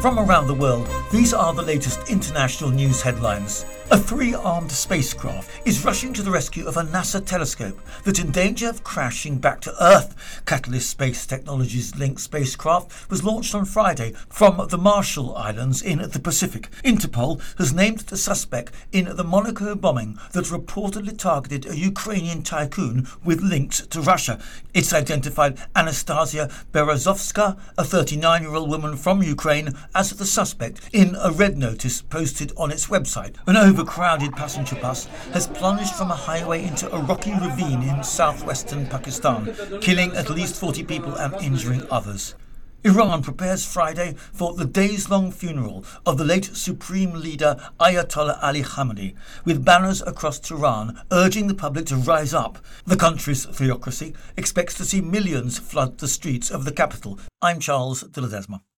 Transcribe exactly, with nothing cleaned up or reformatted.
From around the world, these are the latest international news headlines. A three-armed spacecraft is rushing to the rescue of a NASA telescope that's in danger of crashing back to Earth. Catalyst Space Technologies linked spacecraft was launched on Friday from the Marshall Islands in the Pacific. Interpol has named the suspect in the Monaco bombing that reportedly targeted a Ukrainian tycoon with links to Russia. It's identified Anastasia Berezovska, a thirty-nine-year-old woman from Ukraine, as the suspect in a red notice posted on its website. An overcrowded passenger bus has plunged from a highway into a rocky ravine in southwestern Pakistan, killing at least forty people and injuring others. Iran prepares Friday for the days-long funeral of the late Supreme Leader Ayatollah Ali Khamenei, with banners across Tehran urging the public to rise up. The country's theocracy expects to see millions flood the streets of the capital. I'm Charles de Ledesma.